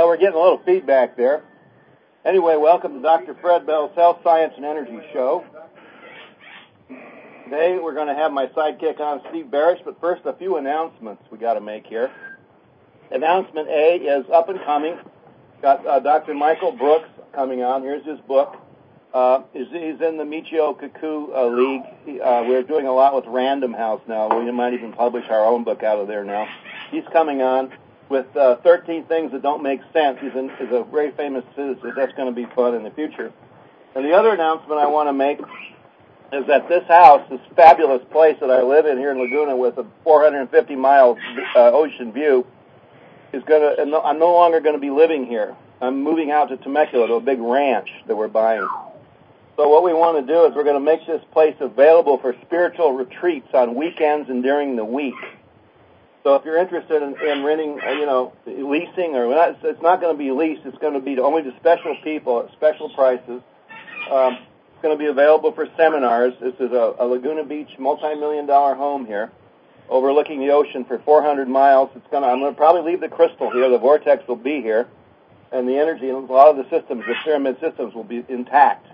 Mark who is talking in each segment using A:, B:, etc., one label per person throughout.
A: Well, we're getting a little feedback there. Anyway, welcome to Dr. Fred Bell's Health, Science, and Energy Show. Today we're going to have my sidekick on, Steve Barish, but first a few announcements we got to make here. Announcement A is up and coming. Got Dr. Michael Brooks coming on. Here's his book. He's in the Michio Kaku League. We're doing a lot with Random House now. We might even publish our own book out of there now. He's coming on with 13 things that don't make sense. He's a very famous physicist. That's going to be fun in the future. And the other announcement I want to make is that this house, this fabulous place that I live in here in Laguna with a 450-mile ocean view, I'm no longer going to be living here. I'm moving out to Temecula to a big ranch that we're buying. So what we want to do is we're going to make this place available for spiritual retreats on weekends and during the week. So if you're interested in renting, leasing or not, it's not going to be leased. It's going to be only to special people at special prices. It's going to be available for seminars. This is a Laguna Beach multi-million-dollar home here, overlooking the ocean for 400 miles. I'm going to probably leave the crystal here. The vortex will be here, and the energy and a lot of the systems, the pyramid systems, will be intact.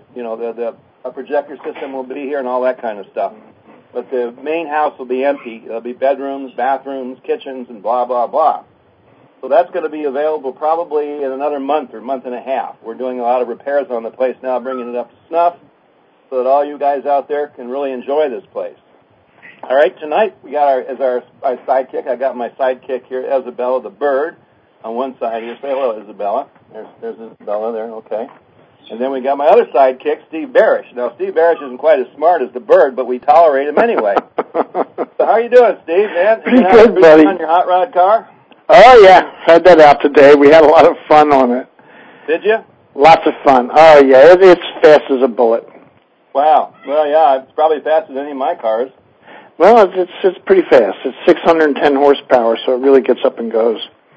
A: A projector system will be here and all that kind of stuff. But the main house will be empty. There'll be bedrooms, bathrooms, kitchens, and blah, blah, blah. So that's going to be available probably in another month or month and a half. We're doing a lot of repairs on the place now, bringing it up to snuff so that all you guys out there can really enjoy this place. All right, tonight we got our sidekick. I got my sidekick here, Isabella the bird, on one side here. Say hello, Isabella. There's Isabella there, okay. And then we got my other sidekick, Steve Barish. Now, Steve Barish isn't quite as smart as the bird, but we tolerate him anyway. So how are you doing, Steve, man?
B: Pretty good, buddy.
A: On your hot rod car?
B: Oh, yeah. Had that out today. We had a lot of fun on it.
A: Did you?
B: Lots of fun. Oh, yeah. It's fast as a bullet.
A: Wow. Well, yeah, it's probably faster than any of my cars.
B: Well, it's pretty fast. It's 610 horsepower, so it really gets up and goes.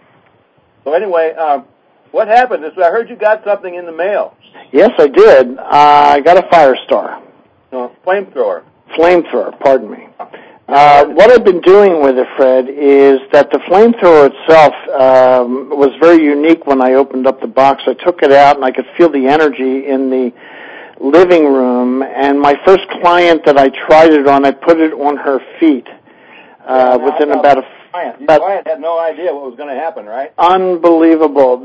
A: So anyway, what happened? I heard you got something in the mail.
B: Yes, I did. I got a Firestar.
A: No, flamethrower.
B: Flamethrower, pardon me. What I've been doing with it, Fred, is that the flamethrower itself was very unique when I opened up the box. I took it out, and I could feel the energy in the living room. And my first client that I tried it on, I put it on her feet within about a...
A: Your client had no idea what was going to happen, right?
B: Unbelievable.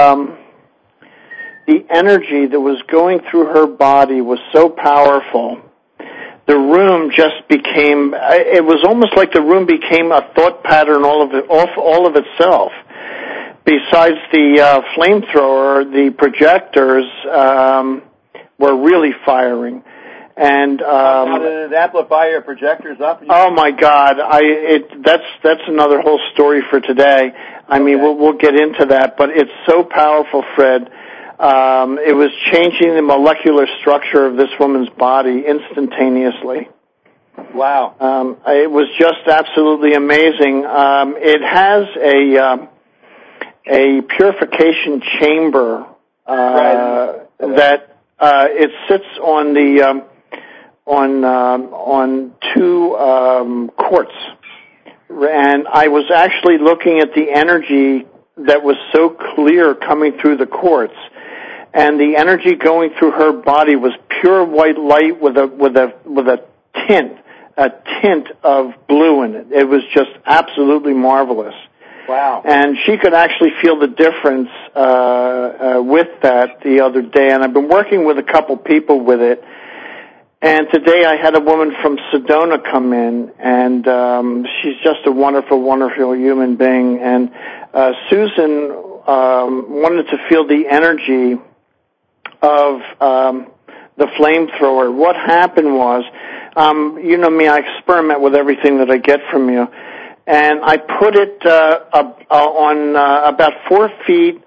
B: The energy that was going through her body was so powerful. The room just became, it was almost like the room became a thought pattern all of itself. Besides the flamethrower, the projectors were really firing. And
A: how did it amplify your projectors up?
B: Oh my God! That's another whole story for today. I mean, we'll get into that, but it's so powerful, Fred. It was changing the molecular structure of this woman's body instantaneously.
A: Wow!
B: It was just absolutely amazing. It has a purification chamber that it sits on the on two quartz, and I was actually looking at the energy that was so clear coming through the quartz, and the energy going through her body was pure white light with a tint of blue in it. It was just absolutely marvelous.
A: Wow.
B: And she could actually feel the difference with that the other day, and I've been working with a couple people with it. And today I had a woman from Sedona come in, and she's just a wonderful, wonderful human being. And Susan wanted to feel the energy of the flamethrower. What happened was, you know me, I experiment with everything that I get from you. And I put it on about 4 feet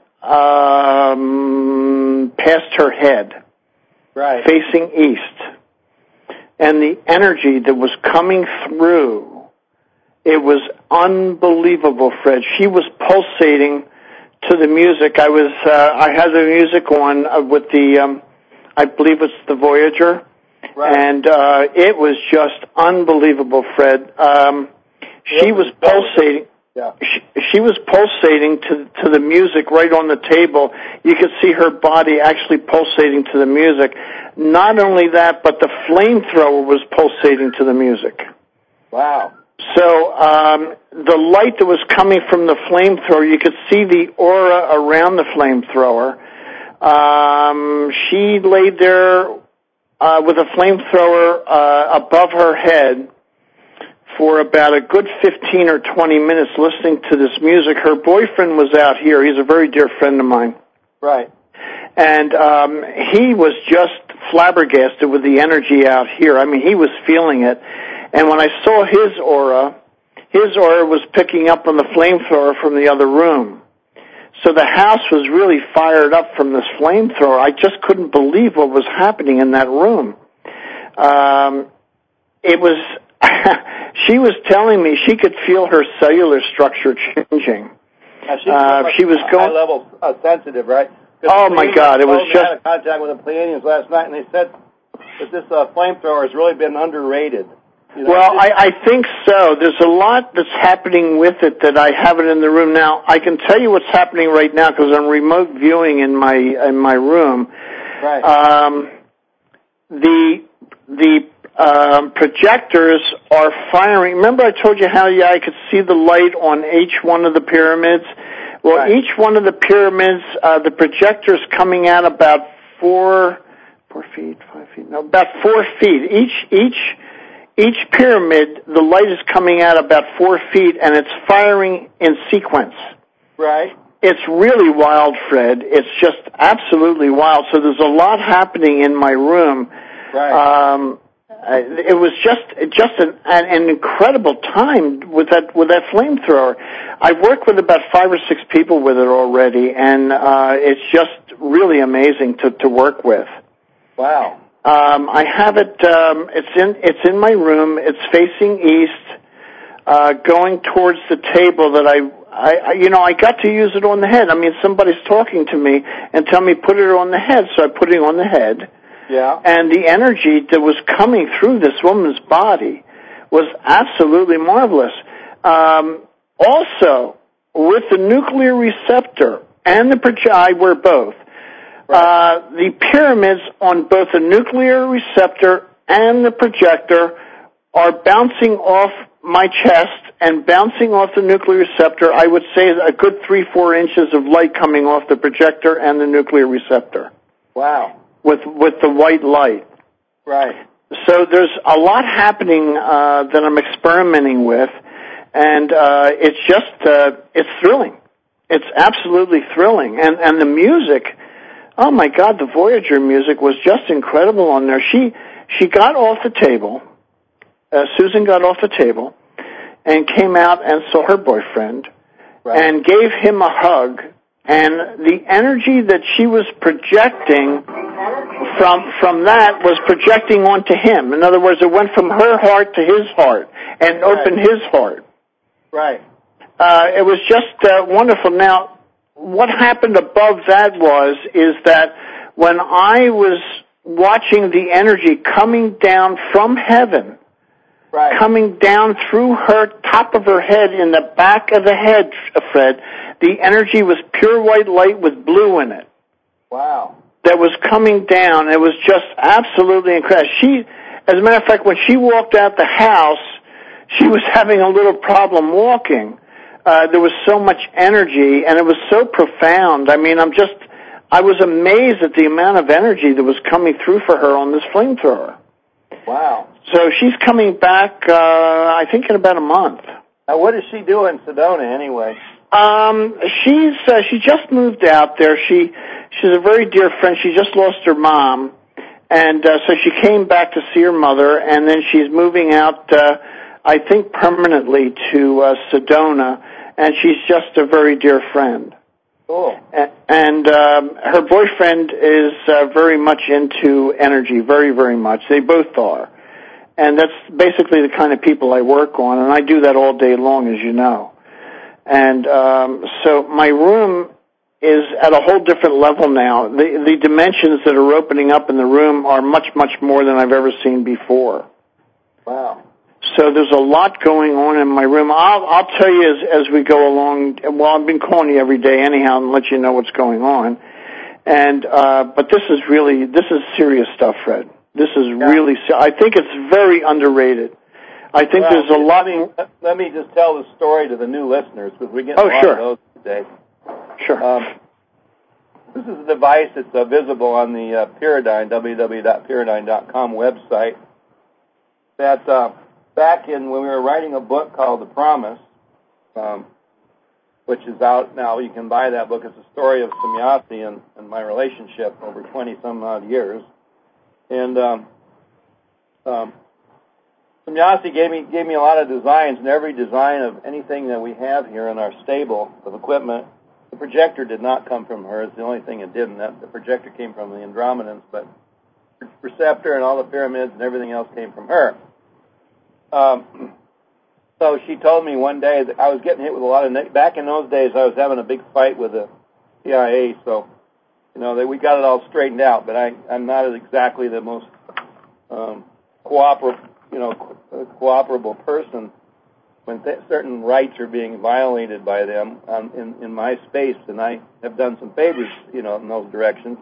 B: past her head,
A: right,
B: facing east. And the energy that was coming through, it was unbelievable, Fred. She was pulsating to the music. I had the music on with the, I believe it's the Voyager.
A: Right.
B: And it was just unbelievable, Fred. She was pulsating.
A: Yeah.
B: She was pulsating to the music right on the table. You could see her body actually pulsating to the music. Not only that, but the flamethrower was pulsating to the music.
A: Wow.
B: So the light that was coming from the flamethrower, you could see the aura around the flamethrower. She laid there with a flamethrower above her head for about a good 15 or 20 minutes listening to this music. Her boyfriend was out here. He's a very dear friend of mine.
A: Right.
B: And he was just flabbergasted with the energy out here. I mean, he was feeling it. And when I saw his aura was picking up on the flamethrower from the other room. So the house was really fired up from this flamethrower. I just couldn't believe what was happening in that room. It was, she was telling me she could feel her cellular structure changing.
A: She was high level sensitive, right?
B: Oh my God! It was just.
A: I had contact with the Pleiadians last night, and they said that this flamethrower has really been underrated. You know,
B: well, I think so. There's a lot that's happening with it that I haven't in the room now. I can tell you what's happening right now because I'm remote viewing in my room.
A: Right.
B: The projectors are firing. Remember I told you how I could see the light on each one of the pyramids? Well,
A: right.
B: Each one of the pyramids, the projector's coming out about 4 feet, 5 feet, no, about 4 feet. Each pyramid, the light is coming out about 4 feet, and it's firing in sequence.
A: Right.
B: It's really wild, Fred. It's just absolutely wild. So there's a lot happening in my room.
A: Right.
B: It was just an incredible time with that flamethrower. I've worked with about 5 or 6 people with it already, and it's just really amazing to work with.
A: Wow.
B: I have it. It's in my room. It's facing east, going towards the table that I got to use it on the head. I mean, somebody's talking to me and tell me put it on the head, so I put it on the head.
A: Yeah.
B: And the energy that was coming through this woman's body was absolutely marvelous. Also, with the nuclear receptor and the I wear both. Right. The pyramids on both the nuclear receptor and the projector are bouncing off my chest and bouncing off the nuclear receptor. I would say a good 3-4 inches of light coming off the projector and the nuclear receptor.
A: Wow.
B: With the white light.
A: Right.
B: So there's a lot happening that I'm experimenting with, and it's just it's thrilling. It's absolutely thrilling, and the music. Oh my God, the Voyager music was just incredible on there. She got off the table. Susan got off the table and came out and saw her boyfriend, right, and gave him a hug. And the energy that she was projecting from that was projecting onto him. In other words, it went from her heart to his heart and opened his heart.
A: Right.
B: It was just wonderful. Now, what happened above that is that when I was watching the energy coming down from heaven, right, coming down through her top of her head in the back of the head, Fred, the energy was pure white light with blue in it.
A: Wow.
B: That was coming down. It was just absolutely incredible. As a matter of fact, when she walked out the house, she was having a little problem walking. There was so much energy, and it was so profound. I mean, I was amazed at the amount of energy that was coming through for her on this flamethrower.
A: Wow.
B: So she's coming back, I think, in about a month.
A: Now, what does she do in Sedona anyway?
B: She just moved out there. She's a very dear friend. She just lost her mom, and so she came back to see her mother, and then she's moving out, I think, permanently to Sedona, and she's just a very dear friend.
A: Cool.
B: And her boyfriend is very much into energy, very, very much. They both are. And that's basically the kind of people I work on, and I do that all day long, as you know. And so my room is at a whole different level now. The dimensions that are opening up in the room are much, much more than I've ever seen before.
A: Wow.
B: So there's a lot going on in my room. I'll tell you as we go along. Well, I've been calling you every day anyhow and let you know what's going on. And but this is serious stuff, Fred. This is really. I think it's very underrated. I think there's a lot.
A: Let me just tell the story to the new listeners because we get a lot of those today.
B: Sure.
A: This is a device that's visible on the Pyridine, www.pyridine.com website. That back when we were writing a book called The Promise, which is out now. You can buy that book. It's a story of Semjase and my relationship over 20-some-odd years. And Semjase gave me a lot of designs, and every design of anything that we have here in our stable of equipment, the projector did not come from her. It's the only thing it didn't. The projector came from the Andromedans, but the receptor and all the pyramids and everything else came from her. So she told me one day that I was getting hit with a lot of... Back in those days, I was having a big fight with the CIA, so, we got it all straightened out, but I'm not exactly the most cooperable person when certain rights are being violated by them in my space, and I have done some favors, in those directions,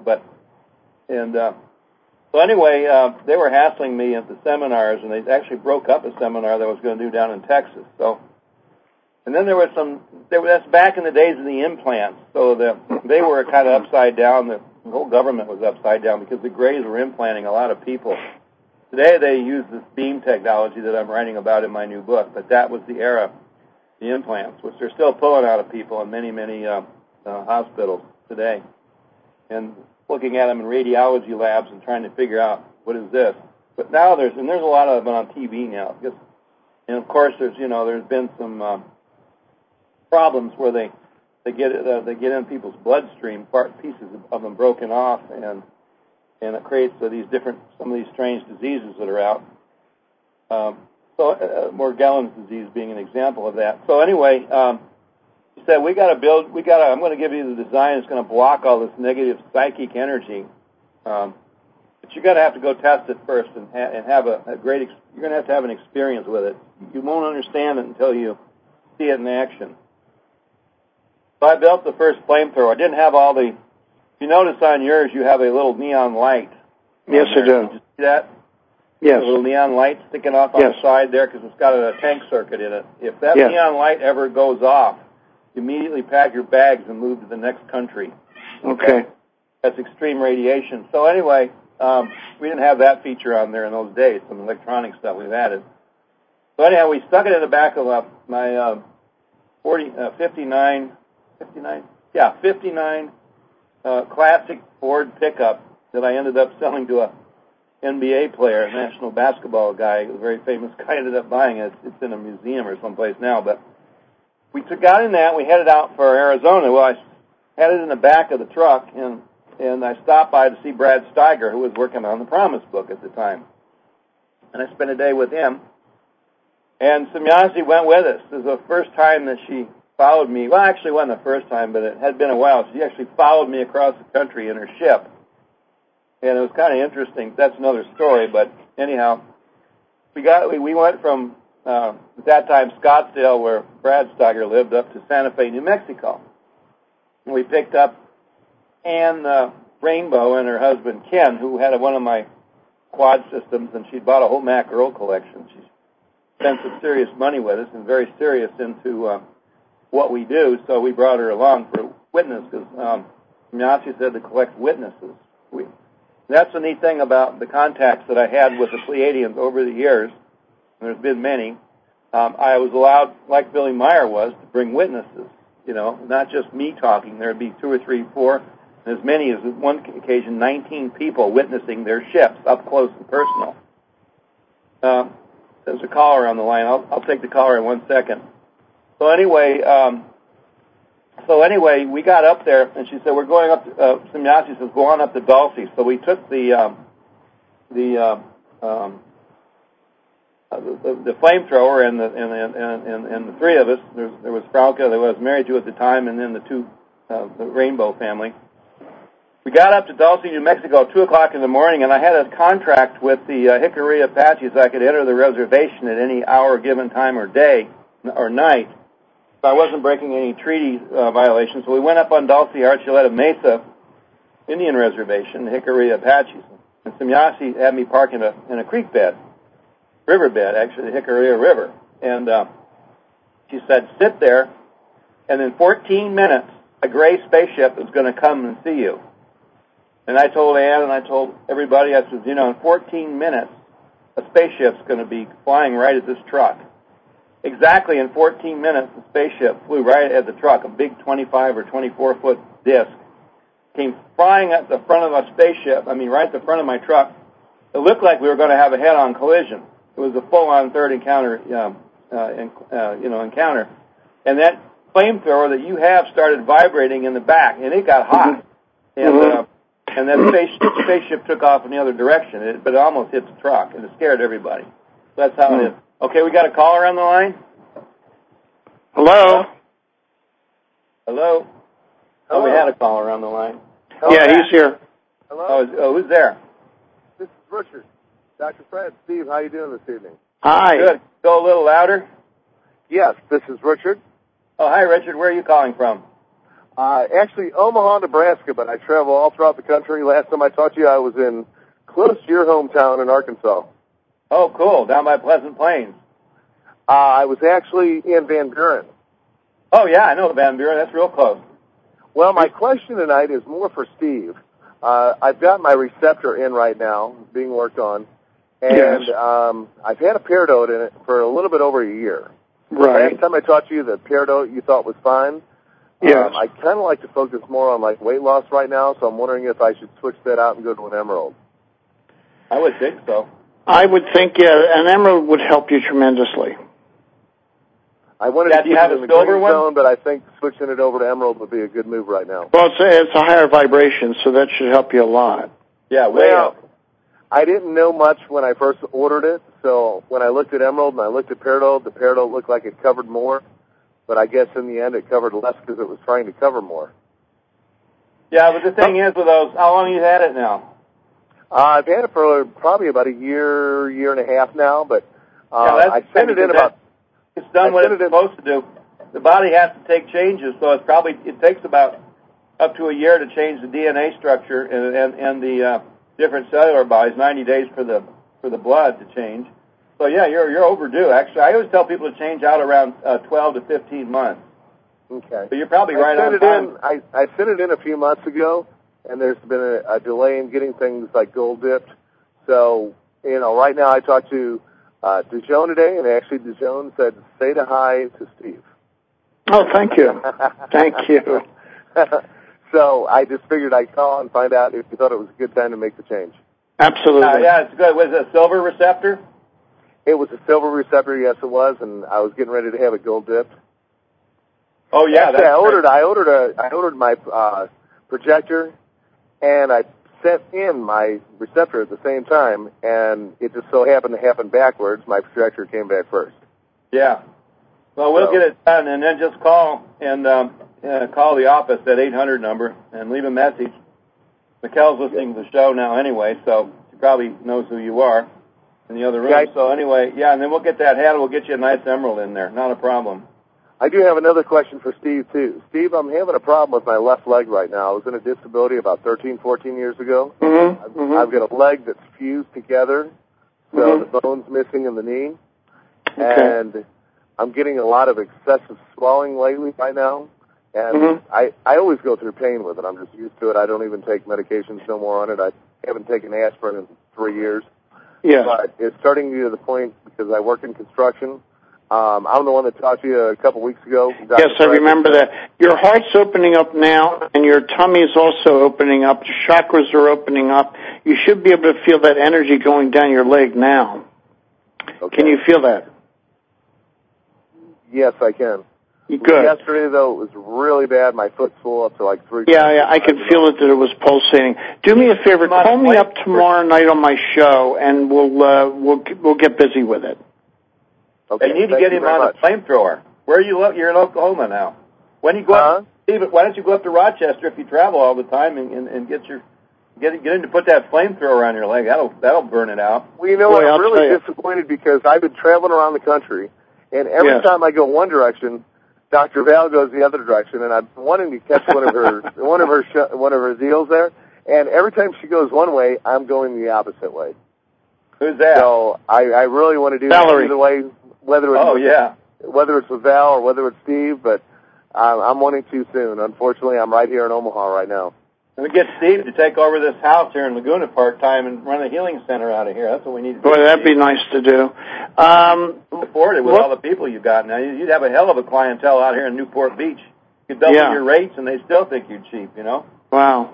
A: So anyway, they were hassling me at the seminars, and they actually broke up a seminar that I was going to do down in Texas. And then that's back in the days of the implants, so they were kind of upside down. The whole government was upside down because the Greys were implanting a lot of people. Today they use this beam technology that I'm writing about in my new book, but that was the era, the implants, which they're still pulling out of people in many, many hospitals today. And looking at them in radiology labs and trying to figure out what is this. But now there's a lot of them on TV now. And of course there's been some problems where they get in people's bloodstream, pieces of them broken off, and it creates some of these strange diseases that are out. Morgellons disease being an example of that. So anyway, he said, I'm going to give you the design that's going to block all this negative psychic energy. But you're going to have to go test it first and have a great, you're going to have an experience with it. You won't understand it until you see it in action. So I built the first flamethrower. I didn't have all the, if you notice on yours, you have a little neon light.
B: Yes, I do.
A: Did you see that?
B: Yes.
A: A little neon light sticking off on the side there because it's got a tank circuit in it. If that neon light ever goes off, immediately pack your bags and move to the next country.
B: Okay.
A: That's extreme radiation. So anyway, we didn't have that feature on there in those days, some electronic stuff we've added. So anyhow, we stuck it in the back of my 59 classic Ford pickup that I ended up selling to a NBA player, a national basketball guy, a very famous guy, ended up buying it. It's in a museum or someplace now, but we got in that, we headed out for Arizona. Well, I had it in the back of the truck, and I stopped by to see Brad Steiger, who was working on the Promise book at the time. And I spent a day with him. And Semjase went with us. It was the first time that she followed me. Well, actually, it wasn't the first time, but it had been a while. She actually followed me across the country in her ship. And it was kind of interesting. That's another story, but anyhow, we went from, at that time, Scottsdale, where Brad Steiger lived, up to Santa Fe, New Mexico. And we picked up Anne Rainbow and her husband, Ken, who had one of my quad systems, and she'd bought a whole Mackerel collection. She spent some serious money with us and very serious into what we do, so we brought her along for witness, because Semjase said to collect witnesses. That's the neat thing about the contacts that I had with the Pleiadians over the years, and there's been many. I was allowed, like Billy Meyer was, to bring witnesses, not just me talking. There would be 2 or 3, 4, and as many as, on one occasion, 19 people witnessing their ships up close and personal. There's a caller on the line. I'll take the caller in 1 second. So anyway, we got up there, and she said, we're going up to, Semjase says, go on up to Dulce. So we took the flamethrower and the three of us. There was Frauke that I was married to at the time, and then the Rainbow family. We got up to Dulce, New Mexico at 2 o'clock in the morning, and I had a contract with the Jicarilla Apaches. I could enter the reservation at any hour, given time, or day, or night. So I wasn't breaking any treaty violations. So we went up on Dulce Archuleta Mesa Indian Reservation, the Jicarilla Apaches. And Semyasi had me park in a creek bed, riverbed, actually, the Jicarilla River. And she said, sit there, and in 14 minutes, a gray spaceship is going to come and see you. And I told Ann and I told everybody, I said, in 14 minutes, a spaceship's going to be flying right at this truck. Exactly in 14 minutes, the spaceship flew right at the truck, a big 25 or 24-foot disc. Came flying at the front of a spaceship, right at the front of my truck. It looked like we were going to have a head-on collision. It was a full-on third encounter, encounter. And that flamethrower that you have started vibrating in the back, and it got hot. And that spaceship took off in the other direction, but it almost hit the truck, and it scared everybody. So that's how it is. Okay, we got a caller on the line?
B: Hello?
A: Hello? Oh, we had a caller on the line.
B: Hello? Yeah, he's here.
C: Hello?
A: Oh, who's there?
C: This is Richard. Dr. Fred, Steve, how you doing this evening?
B: Hi.
A: Good. Go a little louder.
C: Yes, this is Richard.
A: Oh, hi, Richard. Where are you calling from?
C: Actually, Omaha, Nebraska, but I travel all throughout the country. Last time I talked to you, I was in close to your hometown in Arkansas.
A: Oh, cool. Down by Pleasant Plains.
C: I was actually in Van Buren.
A: Oh, yeah, I know Van Buren. That's real close.
C: Well, my question tonight is more for Steve. I've got my receptor in right now, being worked on, and I've had a peridot in it for a little bit over a year.
B: Right.
C: Last time I talked to you, the peridot you thought was fine.
B: Yes.
C: I kind of like to focus more on weight loss right now, so I'm wondering if I should switch that out and go to an Emerald.
A: I would think so.
B: I would think, an Emerald would help you tremendously.
C: I wanted to
A: do you
C: keep
A: have
C: it
A: a
C: in the
A: silver
C: green
A: one?
C: zone, but I think switching it over to Emerald would be a good move right now.
B: Well, it's a higher vibration, so that should help you a lot.
A: Yeah, way up.
C: I didn't know much when I first ordered it, so when I looked at Emerald and I looked at Peridot, the Peridot looked like it covered more, but I guess in the end it covered less because it was trying to cover more.
A: Yeah, but the thing is with those, how long have you had it now?
C: I've had it for probably about a year and a half now, but I sent it in about...
A: It's done what it's supposed to do. The body has to take changes, so it takes about up to a year to change the DNA structure and the different cellular bodies, 90 days for the blood to change. So yeah, you're overdue. Actually, I always tell people to change out around 12 to 15 months.
C: Okay.
A: So you're probably right on time.
C: I sent it in a few months ago, and there's been a delay in getting things like gold dipped. So, right now I talked to DeJoan today, and actually DeJoan said, say to hi to Steve.
B: Oh, thank you. Thank you.
C: So I just figured I'd call and find out if you thought it was a good time to make the change.
B: Absolutely.
A: Yeah, it's good. Was it a silver receptor?
C: It was a silver receptor, yes it was, and I was getting ready to have it gold dipped.
A: Oh yeah,
C: actually, I ordered my projector, and I sent in my receptor at the same time, and it just so happened to happen backwards. My projector came back first.
A: Yeah. Well, we'll get it done, and then just call and call the office, that 800 number, and leave a message. Mikkel's listening to the show now anyway, so he probably knows who you are in the other room.
C: Okay.
A: So anyway, yeah, and then we'll get that hat, and we'll get you a nice emerald in there. Not a problem.
C: I do have another question for Steve, too. Steve, I'm having a problem with my left leg right now. I was in a disability about 13, 14 years ago.
B: Mm-hmm.
C: I've got a leg that's fused together, so the bone's missing in the knee.
B: Okay.
C: And I'm getting a lot of excessive swelling lately right now. And I always go through pain with it. I'm just used to it. I don't even take medications no more on it. I haven't taken aspirin in 3 years.
B: Yeah.
C: But it's starting to get to the point, because I work in construction. I'm the one that talked to you a couple weeks ago.
B: Yes, I remember that. Your heart's opening up now, and your tummy's also opening up. Your chakras are opening up. You should be able to feel that energy going down your leg now.
C: Okay.
B: Can you feel that?
C: Yes, I can.
B: Good.
C: Yesterday, though, it was really bad. My foot's full up to 3
B: Yeah, I could feel it that it was pulsating. Do me a favor, call me up tomorrow night on my show, and we'll get busy with it.
C: Okay.
A: You need to get him on a flamethrower. Where are you? You're in Oklahoma now. When you go up? Steve, why don't you go up to Rochester if you travel all the time and get in to put that flamethrower on your leg? That'll burn it out.
C: Well, you know what? I'm really disappointed because I've been traveling around the country, and every time I go one direction, Dr. Val goes the other direction, and I'm wanting to catch one of her deals there. And every time she goes one way, I'm going the opposite way.
A: Who's that?
C: So I really want to do
B: Valerie.
C: it either way, whether it's with Val or whether it's Steve, but I'm wanting to soon. Unfortunately, I'm right here in Omaha right now.
A: And we get Steve to take over this house here in Laguna part-time and run a healing center out of here. That's what we need to do.
B: Boy, that'd be nice to do.
A: Afford it with all the people you've got now. You'd have a hell of a clientele out here in Newport Beach. You could double your rates, and they still think you're cheap, you know?
B: Wow.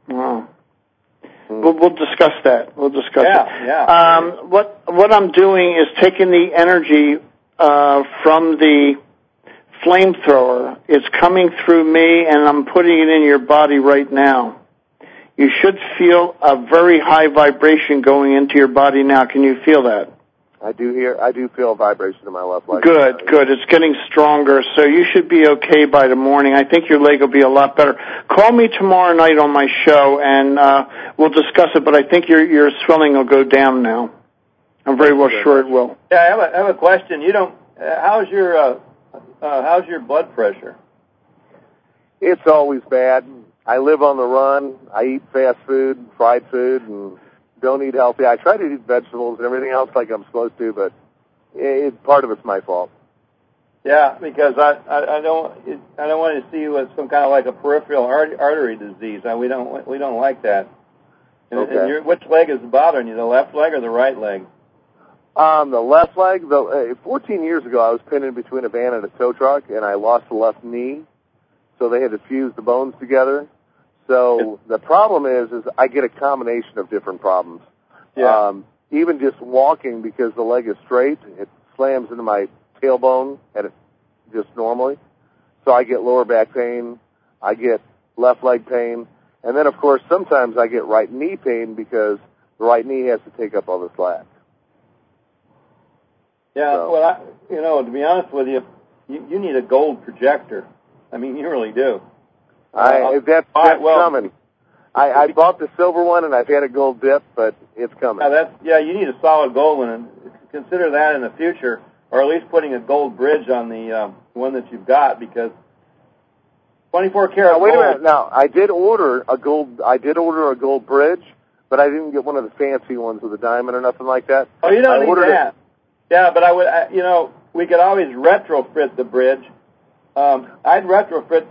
B: We'll discuss that.
A: Yeah.
B: What I'm doing is taking the energy from the flamethrower. It's coming through me, and I'm putting it in your body right now. You should feel a very high vibration going into your body now. Can you feel that?
C: I do feel a vibration in my left leg.
B: Good. It's getting stronger, so you should be okay by the morning. I think your leg will be a lot better. Call me tomorrow night on my show, and we'll discuss it, but I think your swelling will go down now. I'm very well sure it will.
A: Yeah, I have a question. How's your blood pressure?
C: It's always bad. I live on the run. I eat fast food, fried food, and don't eat healthy. I try to eat vegetables and everything else like I'm supposed to, but part of it's my fault.
A: Yeah, because I don't want to see you with some kind of like a peripheral artery disease. We don't like that. And which leg is bothering you, the left leg or the right leg?
C: The left leg. 14 years ago, I was pinned in between a van and a tow truck, and I lost the left knee, so they had to fuse the bones together. So the problem is I get a combination of different problems.
A: Yeah.
C: Even just walking, because the leg is straight, it slams into my tailbone and it just normally. So I get lower back pain, I get left leg pain, and then of course sometimes I get right knee pain because the right knee has to take up all the slack.
A: Yeah. So. Well, to be honest with you, you need a gold projector. I mean, you really do.
C: That's coming. I bought the silver one, and I've had a gold dip, but it's coming.
A: You need a solid gold one, and consider that in the future, or at least putting a gold bridge on the one that you've got, because 24 karat gold.
C: Wait a minute. Now, I did order a gold bridge, but I didn't get one of the fancy ones with a diamond or nothing like that.
A: Oh, you don't need that. Yeah, but we could always retrofit the bridge. I'd retrofit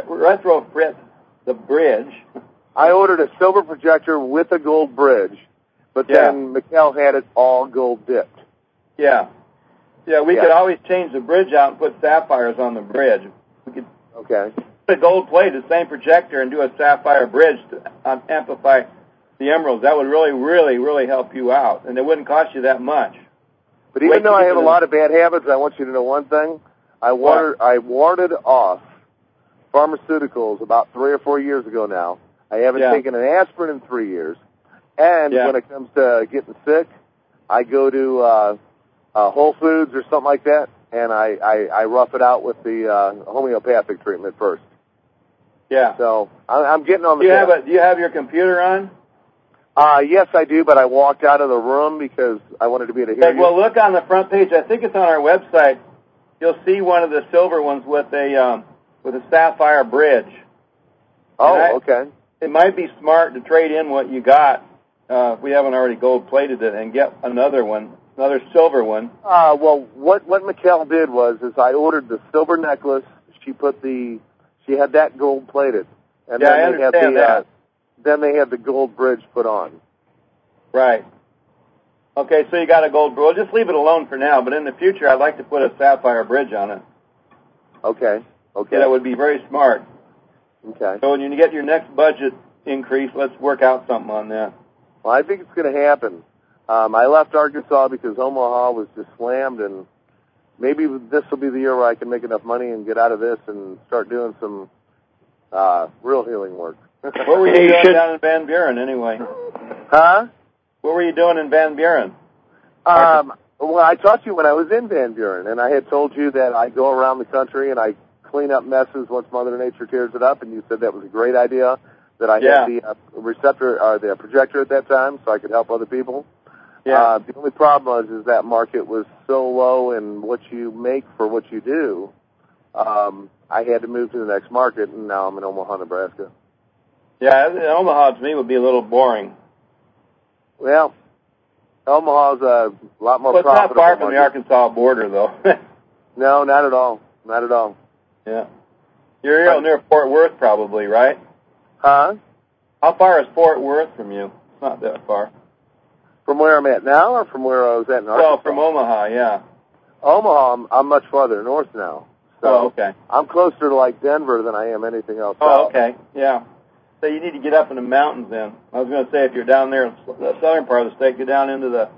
A: the bridge.
C: I ordered a silver projector with a gold bridge, but then Mikkel had it all gold dipped.
A: Yeah. Yeah, we could always change the bridge out and put sapphires on the bridge. We could put a gold plate, the same projector, and do a sapphire bridge to amplify the emeralds. That would really, really, really help you out, and it wouldn't cost you that much.
C: But even though I have a lot of bad habits, I want you to know one thing. I warded off pharmaceuticals about 3 or 4 years ago now. I haven't taken an aspirin in 3 years. And when it comes to getting sick, I go to Whole Foods or something like that, and I rough it out with the homeopathic treatment first. Yeah. So I'm getting on the
A: Do you have your computer on?
C: Yes, I do, but I walked out of the room because I wanted to be able to hear you.
A: Well, look on the front page. I think it's on our website. You'll see one of the silver ones with a sapphire bridge.
C: Oh, okay.
A: It might be smart to trade in what you got, if we haven't already gold-plated it, and get another silver one.
C: Well, what Mikkel did was I ordered the silver necklace. She had that gold-plated. And
A: I understand that.
C: Then they had the gold bridge put on.
A: Right. Okay, so you got a gold bridge. Well, just leave it alone for now, but in the future, I'd like to put a sapphire bridge on it. Okay. Yeah, that would be very smart.
C: Okay.
A: So when you get your next budget increase, let's work out something on that.
C: Well, I think it's going to happen. I left Arkansas because Omaha was just slammed, and maybe this will be the year where I can make enough money and get out of this and start doing some real healing work.
A: What were you doing down in Van Buren, anyway?
C: Huh?
A: What were you doing in Van Buren?
C: Well, I talked to you when I was in Van Buren, and I had told you that I go around the country and I clean up messes once Mother Nature tears it up, and you said that was a great idea, that I had the receptor or the projector at that time so I could help other people.
A: Yeah.
C: The only problem is that market was so low in what you make for what you do. I had to move to the next market, and now I'm in Omaha, Nebraska.
A: Yeah, Omaha to me would be a little boring.
C: Well, Omaha's a lot more profitable.
A: But it's not far from the Arkansas border, though.
C: No, not at all. Not at all.
A: Yeah. You're near Fort Worth, probably, right?
C: Huh?
A: How far is Fort Worth from you? It's not that far.
C: From where I'm at now, or from where I was at in Arkansas?
A: Well, from Omaha, yeah.
C: Omaha, I'm much farther north now. So
A: okay.
C: I'm closer to like Denver than I am anything else.
A: Okay, yeah. So you need to get up in the mountains then. I was going to say if you're down there in the southern part of the state, get down into the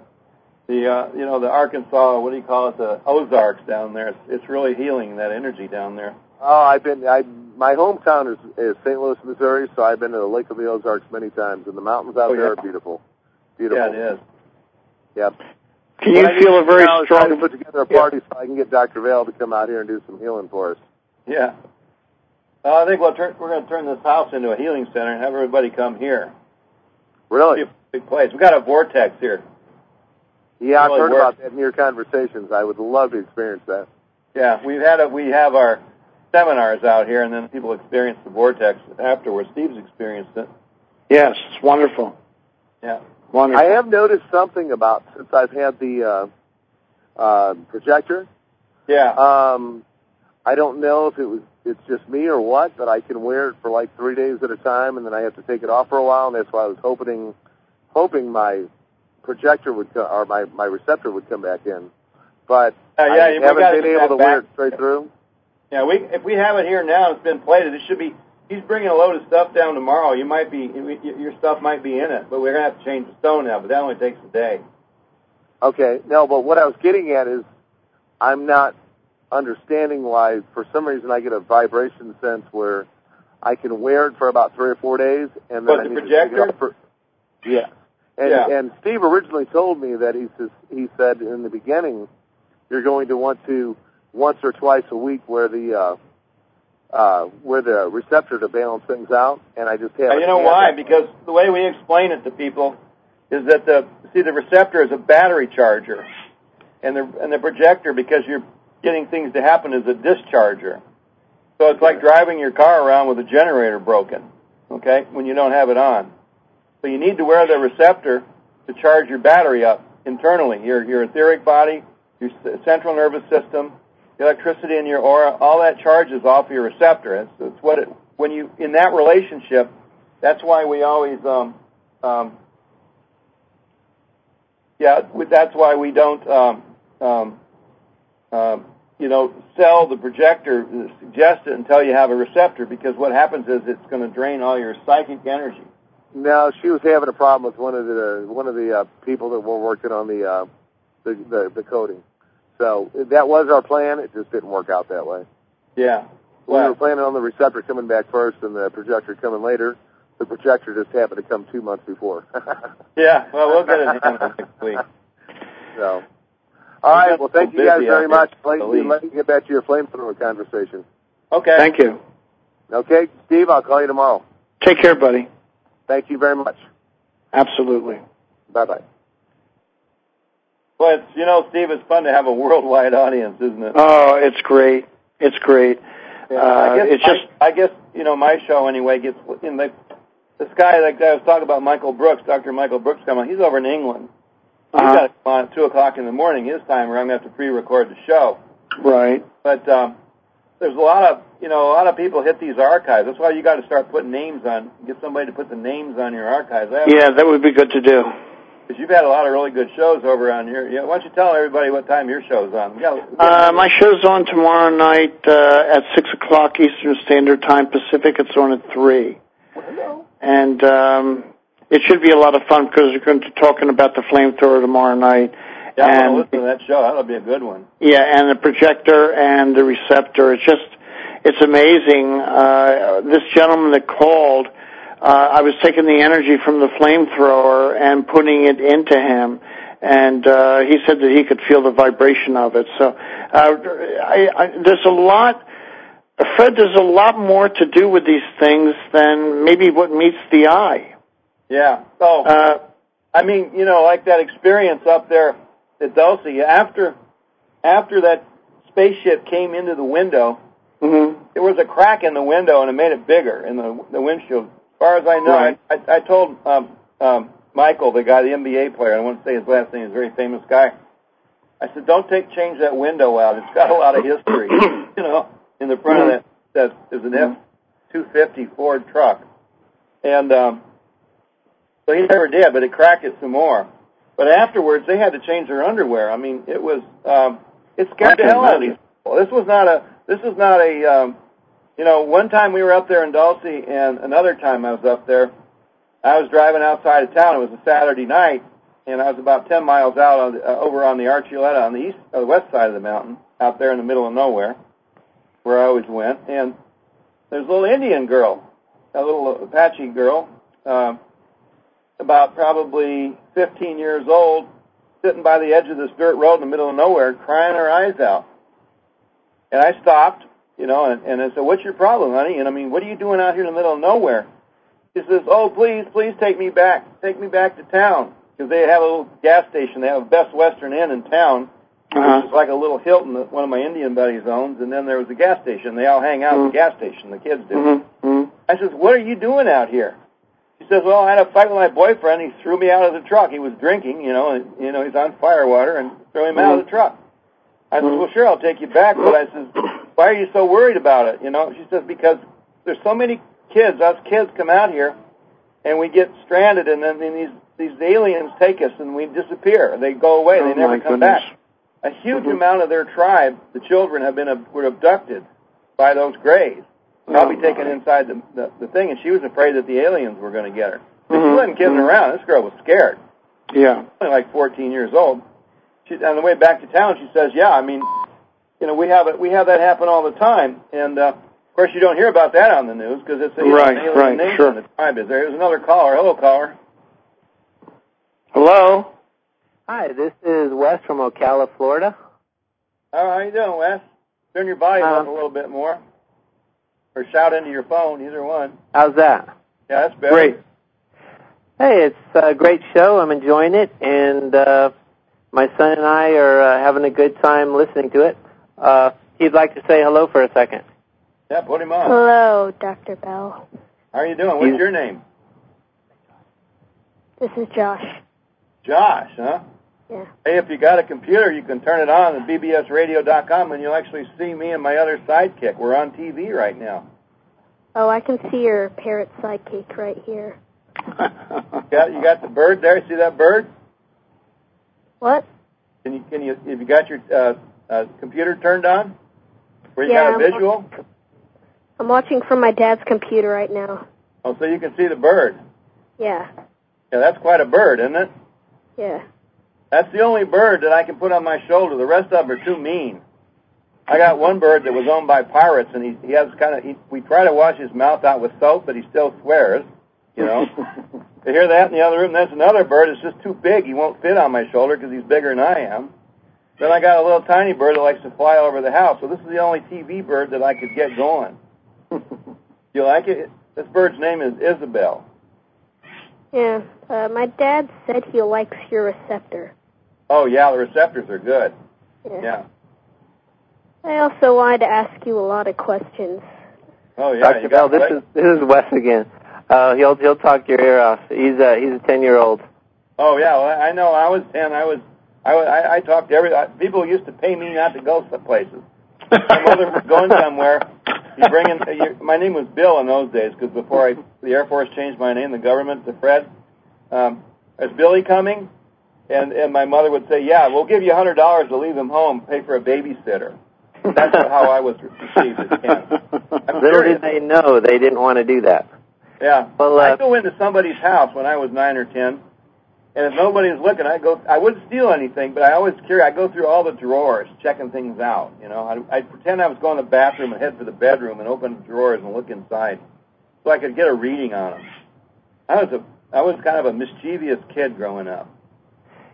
A: Arkansas, what do you call it, the Ozarks down there. It's really healing, that energy down there.
C: Oh, my hometown is St. Louis, Missouri, so I've been to the Lake of the Ozarks many times, and the mountains out there are beautiful. Beautiful.
A: Yeah, it is.
C: Yep.
B: Can you feel a very strong...
C: trying to put together a party so I can get Dr. Vale to come out here and do some healing for us.
A: Yeah. I think we're going to turn this house into a healing center and have everybody come here.
C: Really?
A: It's a big place. We got a vortex here.
C: Yeah, I've heard about that in your conversations. I would love to experience that.
A: Yeah, we have our seminars out here, and then people experience the vortex afterwards. Steve's experienced it.
B: Yes, it's wonderful.
A: Yeah.
B: Wonderful.
C: I have noticed something about, since I've had the projector.
A: Yeah.
C: I don't know if it's just me or what, but I can wear it for like 3 days at a time, and then I have to take it off for a while, and that's why I was hoping my projector would come, or my receptor would come back in. But I haven't been able to wear it straight through.
A: Yeah, if we have it here now, it's been plated. It should be. He's bringing a load of stuff down tomorrow. Your stuff might be in it, but we're gonna have to change the stone now. But that only takes a day.
C: Okay. No, but what I was getting at is, I'm not understanding why, for some reason, I get a vibration sense where I can wear it for about 3 or 4 days, and then I need to take it off for. Yeah. And Steve originally told me that he said in the beginning, you're going to want to once or twice a week wear the receptor to balance things out, and I just haven't.
A: You know why? Because the way we explain it to people is that the receptor is a battery charger, and the projector, because you're getting things to happen, is a discharger. So it's like driving your car around with a generator broken, okay, when you don't have it on. So you need to wear the receptor to charge your battery up internally, your etheric body, your central nervous system, the electricity in your aura, all that charges off of your receptor. It's when you, in that relationship, that's why we always, that's why we don't, sell the projector, suggest it until you have a receptor, because what happens is it's going to drain all your psychic energy.
C: No, she was having a problem with one of the people that were working on the coding. So that was our plan. It just didn't work out that way.
A: Yeah.
C: We were planning on the receptor coming back first and the projector coming later. The projector just happened to come 2 months before.
A: Yeah. Well, we'll get it handled next week.
C: So, all right. Well, thank you guys very much. Let me get back to your flamethrower conversation.
A: Okay.
B: Thank you.
C: Okay, Steve. I'll call you tomorrow.
B: Take care, buddy.
C: Thank you very much.
B: Absolutely.
C: Bye-bye.
A: Well, Steve, it's fun to have a worldwide audience, isn't it?
B: Oh, it's great. It's great.
A: Yeah, I guess my show anyway gets in this guy that I was talking about, Michael Brooks, Dr. Michael Brooks, come on. He's over in England. He's got to come on at 2:00 in the morning his time, where I'm going to have to pre-record the show.
B: Right.
A: But there's a lot of people hit these archives. That's why you got to start putting names on. Get somebody to put the names on your archives.
B: Yeah, that would be good to do.
A: Because you've had a lot of really good shows over on here. Why don't you tell everybody what time your show's on?
B: My show's on tomorrow night at 6:00 Eastern Standard Time Pacific. It's on at 3.
A: Hello.
B: And it should be a lot of fun because we're going to be talking about the flamethrower tomorrow night.
A: Yeah, I'm going to listen to that show. That'll be a good one.
B: Yeah, and the projector and the receptor. It's amazing. This gentleman that called, I was taking the energy from the flamethrower and putting it into him, and he said that he could feel the vibration of it. So there's a lot Fred, there's a lot more to do with these things than maybe what meets the eye.
A: Yeah. Oh, I mean, like that experience up there at Dulce, after that spaceship came into the window, there was a crack in the window, and it made it bigger in the windshield. As far as I know,
B: right.
A: I told Michael, the guy, the NBA player, I won't say his last name, he's a very famous guy, I said, don't change that window out. It's got a lot of history, in the front of that is an F-250 Ford truck. And so he never did, but it cracked it some more. But afterwards, they had to change their underwear. I mean, it was, it scared the hell out of these people. This is not a, one time we were up there in Dulce, and another time I was up there, I was driving outside of town. It was a Saturday night, and I was about 10 miles out over on the Archuleta on the west side of the mountain, out there in the middle of nowhere, where I always went. And there's a little Indian girl, a little Apache girl, about probably 15 years old, sitting by the edge of this dirt road in the middle of nowhere, crying her eyes out. And I stopped, and I said, "What's your problem, honey? And I mean, what are you doing out here in the middle of nowhere?" She says, "Oh, please take me back to town." Because they have a little gas station. They have a Best Western Inn in town, which is like a little Hilton that one of my Indian buddies owns, and then there was a gas station. They all hang out at the gas station, the kids do. I says, "What are you doing out here?" She says, "Well, I had a fight with my boyfriend. He threw me out of the truck. He was drinking, and he's on firewater, and threw him out of the truck." I said, "Well, sure, I'll take you back." But I says, "Why are you so worried about it?" She says, "Because there's so many kids. Us kids come out here, and we get stranded, and then these aliens take us, and we disappear. They go away. They never come back. A huge amount of their tribe, the children, were abducted by those Greys, probably taken inside the thing, and she was afraid that the aliens were going to get her. But she wasn't kidding around. This girl was scared.
B: Yeah.
A: Only like 14 years old. On the way back to town, she says, "Yeah, I mean, we have that happen all the time, and of course you don't hear about that on the news because it's an alien nation. Sure. The tribe is there." There's another caller. Hello, caller.
B: Hello.
D: Hi, this is Wes from Ocala, Florida.
A: Oh, how you doing, Wes? Turn your volume up a little bit more, or shout into your phone. Either one.
D: How's that?
A: Yeah, that's better.
B: Great.
D: Hey, it's a great show. I'm enjoying it, and my son and I are having a good time listening to it. He'd like to say hello for a second.
A: Yeah, put him on.
E: Hello, Dr. Bell.
A: How are you doing? What's your name?
E: This is Josh.
A: Josh, huh?
E: Yeah.
A: Hey, if you got a computer, you can turn it on at bbsradio.com, and you'll actually see me and my other sidekick. We're on TV right now.
E: Oh, I can see your parrot sidekick right here.
A: You got the bird there? See that bird?
E: What?
A: Can you? Have you got your computer turned on? Where you
E: Yeah,
A: got a visual?
E: I'm watching from my dad's computer right now.
A: Oh, so you can see the bird.
E: Yeah.
A: Yeah, that's quite a bird, isn't it?
E: Yeah.
A: That's the only bird that I can put on my shoulder. The rest of them are too mean. I got one bird that was owned by pirates, and he has we try to wash his mouth out with soap, but he still swears, You hear that in the other room? There's another bird that's just too big. He won't fit on my shoulder because he's bigger than I am. Then I got a little tiny bird that likes to fly over the house. So this is the only TV bird that I could get going. You like it? This bird's name is Isabel.
E: Yeah. My dad said he likes your receptor.
A: Oh, yeah, the receptors are good.
E: Yeah. I also wanted to ask you a lot of questions.
A: Oh, yeah.
D: Dr. Bell, this is Wes again. He'll talk your ear off. He's a 10-year-old.
A: Oh, yeah. Well, I know. I was 10. I talked to people used to pay me not to go some places. My mother was going somewhere. My name was Bill in those days because before the Air Force changed my name, the government to Fred. Is Billy coming? And my mother would say, yeah, we'll give you $100 to leave him home, pay for a babysitter. That's how I was received at 10.
D: Little did they know they didn't want to do that.
A: Yeah. Well, I'd go into somebody's house when I was 9 or 10, and if nobody was looking, I wouldn't steal anything, but I'd go through all the drawers, checking things out. I'd pretend I was going to the bathroom and head for the bedroom and open the drawers and look inside so I could get a reading on them. I was kind of a mischievous kid growing up.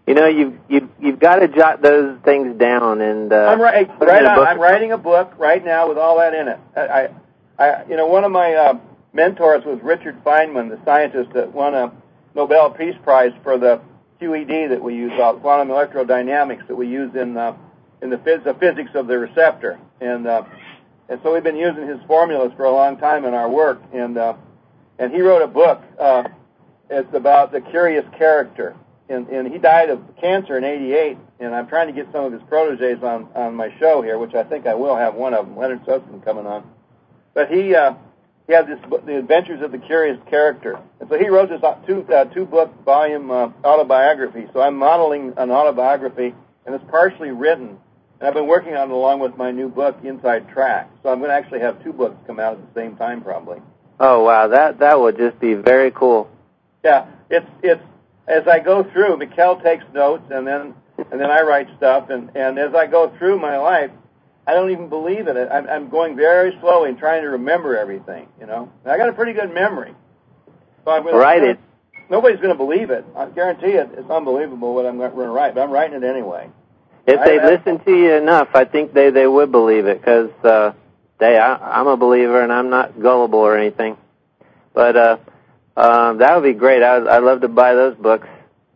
D: You know, you've got to jot those things down, and
A: I'm I'm writing a book right now with all that in it. One of my mentors was Richard Feynman, the scientist that won a Nobel Peace Prize for the QED that we use, quantum electrodynamics, that we use in the physics of the receptor, and so we've been using his formulas for a long time in our work, and he wrote a book. It's about the curious character. And he died of cancer in '88, and I'm trying to get some of his protégés on my show here, which I think I will have one of them, Leonard Susskind, coming on. But he had this book, The Adventures of the Curious Character. And so he wrote this two-book volume autobiography. So I'm modeling an autobiography, and it's partially written. And I've been working on it along with my new book, Inside Track. So I'm going to actually have two books come out at the same time, probably.
D: Oh, wow, that would just be very cool.
A: Yeah, it's as I go through, Mikkel takes notes, and then I write stuff, and as I go through my life, I don't even believe it. I'm going very slowly and trying to remember everything, And I got a pretty good memory. So I'm gonna
D: write it.
A: Nobody's going to believe it. I guarantee it. It's unbelievable what I'm going to write, but I'm writing it anyway.
D: If they listen to you enough, I think they would believe it, because I'm a believer, and I'm not gullible or anything. But that would be great. I'd love to buy those books.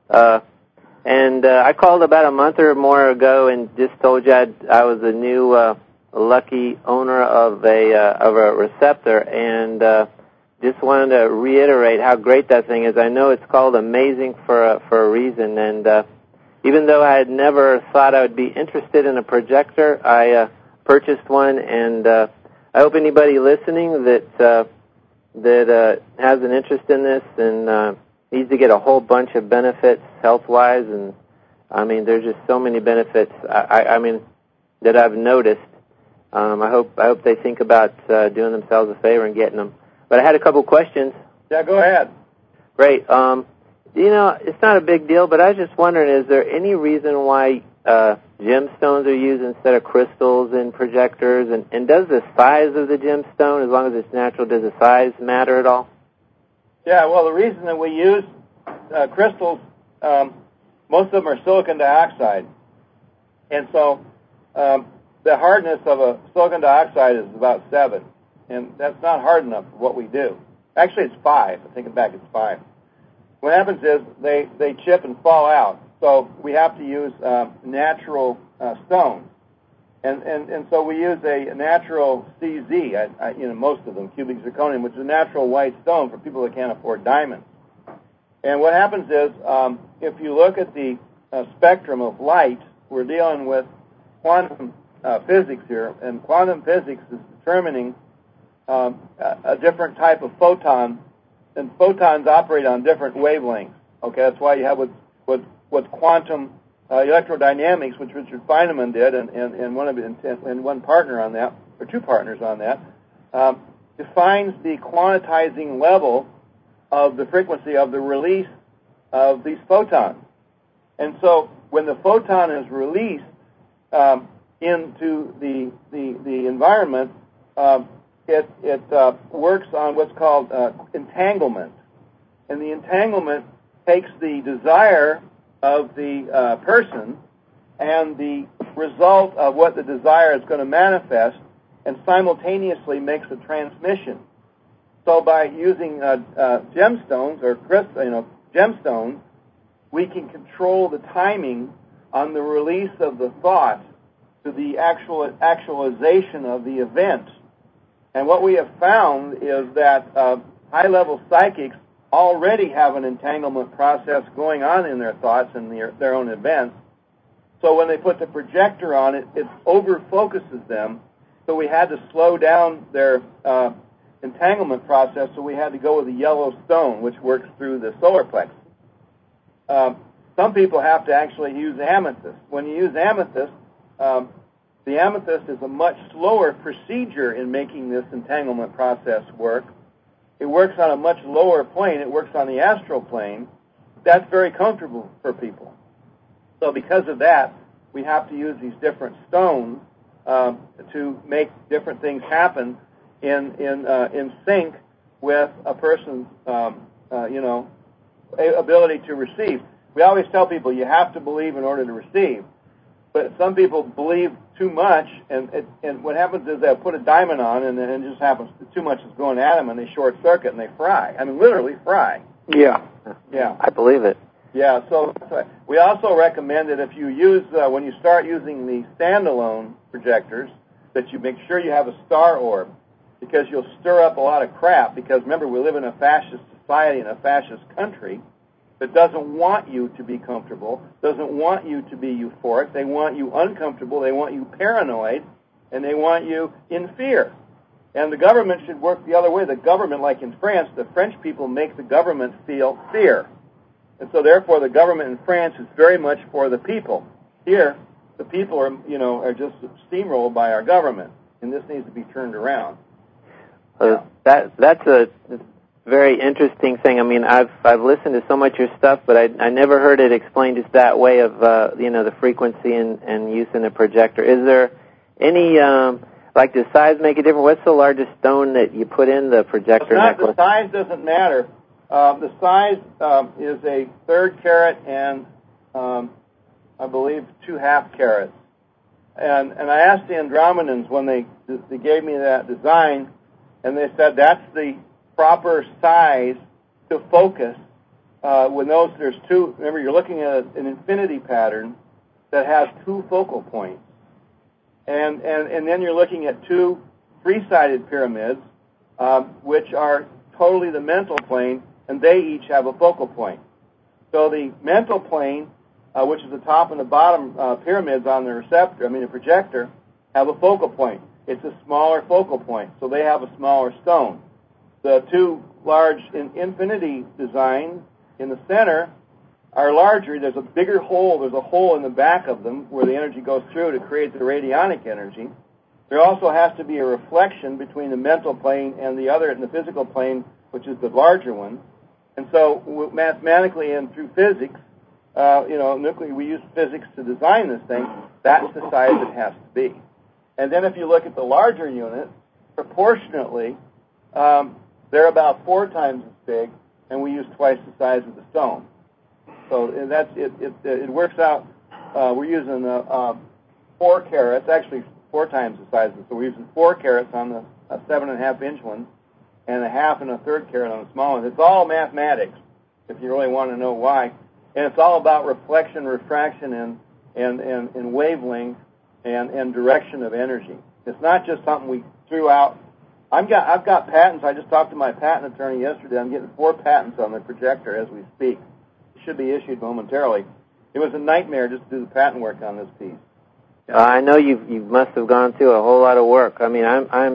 D: And I called about a month or more ago and just told you I was a new lucky owner of a receptor, and just wanted to reiterate how great that thing is. I know it's called Amazing for a reason, and even though I had never thought I would be interested in a projector, I purchased one, and I hope anybody listening that has an interest in this and needs to get a whole bunch of benefits health-wise, and I mean, there's just so many benefits. I mean, that I've noticed. I hope they think about doing themselves a favor and getting them. But I had a couple questions.
A: Yeah, go ahead.
D: Great. It's not a big deal, but I was just wondering, is there any reason why gemstones are used instead of crystals in projectors? And does the size of the gemstone, as long as it's natural, does the size matter at all?
A: Yeah, well, the reason that we use crystals, most of them are silicon dioxide. And so the hardness of a silicon dioxide is about 7. And that's not hard enough for what we do. Actually, it's 5. I take it back, it's 5. What happens is they chip and fall out. So we have to use natural stones. And so we use a natural CZ, most of them, cubic zirconium, which is a natural white stone for people that can't afford diamonds. And what happens is, if you look at the spectrum of light, we're dealing with quantum physics here, and quantum physics is determining a different type of photon, and photons operate on different wavelengths. Okay, that's why you have what quantum electrodynamics, which Richard Feynman did, and one partner on that, or two partners on that, defines the quantizing level of the frequency of the release of these photons. And so when the photon is released into the environment, it works on what's called entanglement. And the entanglement takes the desire of the person and the result of what the desire is going to manifest, and simultaneously makes a transmission. So by using gemstones or gemstones, we can control the timing on the release of the thought to the actualization of the event. And what we have found is that high-level psychics already have an entanglement process going on in their thoughts and their own events. So when they put the projector on it, it over-focuses them. So we had to slow down their entanglement process, so we had to go with a yellow stone, which works through the solar plexus. Some people have to actually use amethyst. When you use amethyst, the amethyst is a much slower procedure in making this entanglement process work. It works on a much lower plane. It works on the astral plane. That's very comfortable for people. So because of that, we have to use these different stones to make different things happen in sync with a person's ability to receive. we always tell people you have to believe in order to receive. But some people believe too much, and what happens is they'll put a diamond on, and then it just happens too much is going at them, and they short circuit and they fry. I mean, literally fry.
B: Yeah.
A: Yeah.
D: I believe it.
A: Yeah. So we also recommend that if you use when you start using the standalone projectors, that you make sure you have a star orb, because you'll stir up a lot of crap. Because remember, we live in a fascist society in a fascist country that doesn't want you to be comfortable, doesn't want you to be euphoric. They want you uncomfortable, they want you paranoid, and they want you in fear. And the government should work the other way. The government, like in France, the French people make the government feel fear. And so therefore the government in France is very much for the people. Here, the people are just steamrolled by our government, and this needs to be turned around.
D: That's a very interesting thing. I mean, I've listened to so much of your stuff, but I never heard it explained just that way of the frequency and use in a projector. Is there any does size make a difference? What's the largest stone that you put in the projector necklace?
A: The size doesn't matter. The size is a 3rd carat and I believe 2 half carats. And I asked the Andromedans when they gave me that design, and they said that's the proper size to focus. When there's 2, remember you're looking at an infinity pattern that has 2 focal points. And then you're looking at 2 3-sided pyramids, which are totally the mental plane, and they each have a focal point. So the mental plane, which is the top and the bottom pyramids on the projector, have a focal point. It's a smaller focal point, so they have a smaller stone. The 2 large infinity designs in the center are larger. There's a bigger hole. There's a hole in the back of them where the energy goes through to create the radionic energy. There also has to be a reflection between the mental plane and the physical plane, which is the larger one. And so mathematically and through physics, we use physics to design this thing. That's the size it has to be. And then if you look at the larger unit, proportionately, they're about 4 times as big, and we use twice the size of the stone. So that's it. It works out. We're using 4 carats, actually 4 times the size of it. So we're using 4 carats on the 7.5-inch one, and a half and a 3rd carat on the small one. It's all mathematics, if you really want to know why. And it's all about reflection, refraction, and wavelength and direction of energy. It's not just something we threw out. I've got patents. I just talked to my patent attorney yesterday. I'm getting 4 patents on the projector as we speak. It should be issued momentarily. It was a nightmare just to do the patent work on this piece.
D: I know you must have gone through a whole lot of work. I mean, I'm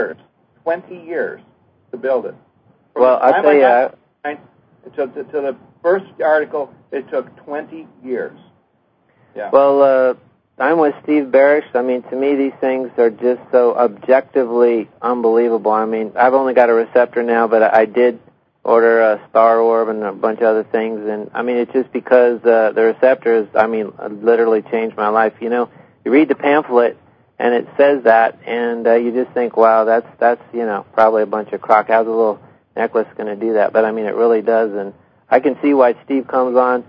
A: 20 years to build it.
D: Well, I'll tell you.
A: To the first article, it took 20 years. Yeah.
D: Well, I'm with Steve Barish. I mean, to me, these things are just so objectively unbelievable. I mean, I've only got a receptor now, but I did order a star orb and a bunch of other things. And, I mean, it's just because the receptors, literally changed my life. You read the pamphlet, and it says that, and you just think, wow, that's probably a bunch of crock. How's a little necklace going to do that? But, I mean, it really does. And I can see why Steve comes on